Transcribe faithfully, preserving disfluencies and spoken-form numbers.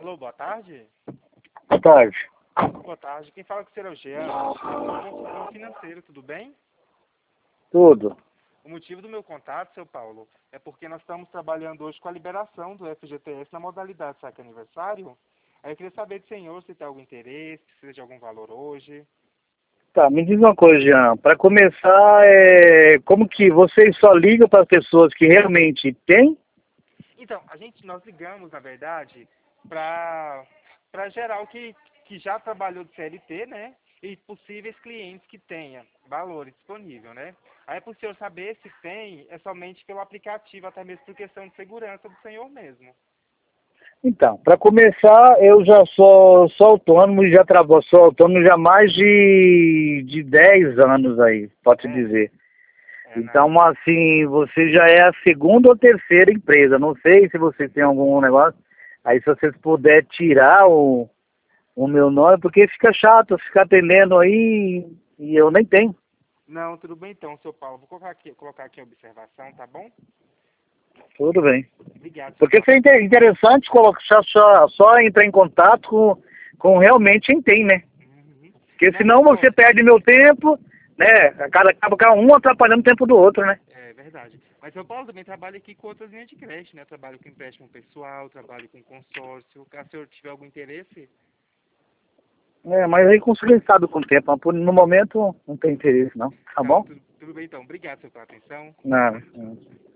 Alô, boa tarde. Boa tarde. Boa tarde. Quem fala com o senhor é o Jean, consultor financeiro, tudo bem? Tudo. O motivo do meu contato, seu Paulo, é porque nós estamos trabalhando hoje com a liberação do F G T S na modalidade saque aniversário. Aí eu queria saber do senhor se tem algum interesse, precisa de algum valor hoje. Tá, me diz uma coisa, Jean. Para começar, é... como que vocês só ligam para as pessoas que realmente têm? Então, a gente, nós ligamos, na verdade, para para geral que, que já trabalhou de C L T, né? E possíveis clientes que tenha valor disponível, né? Aí, para o senhor saber se tem, é somente pelo aplicativo, até mesmo por questão de segurança do senhor mesmo. Então, para começar, eu já sou, sou autônomo e já trabalho, sou autônomo já há mais de, de dez anos aí, pode É, dizer. é, não. Então, assim, você já é a segunda ou terceira empresa. Não sei se vocês têm algum negócio. Aí, se vocês puderem tirar o, o meu nome, porque fica chato ficar atendendo aí e eu nem tenho. Não, tudo bem então, seu Paulo. Vou colocar aqui, colocar aqui a observação, tá bom? Tudo bem. Obrigado, seu Porque Paulo. seria inte- interessante colocar só, só entrar em contato com, com realmente quem tem, né? Uhum. Porque Não, senão seu você Paulo. perde meu tempo, né? Cada, acaba um atrapalhando o tempo do outro, né? É verdade. Mas seu Paulo também trabalha aqui com outras linhas de crédito, né? Trabalho com empréstimo pessoal, trabalho com consórcio. Caso o senhor tiver algum interesse, É, mas aí conseguir sabe com o tempo. Mas por- no momento não tem interesse, não. Tá não, bom? tudo, tudo bem então. Obrigado, seu, pela atenção. Não. não.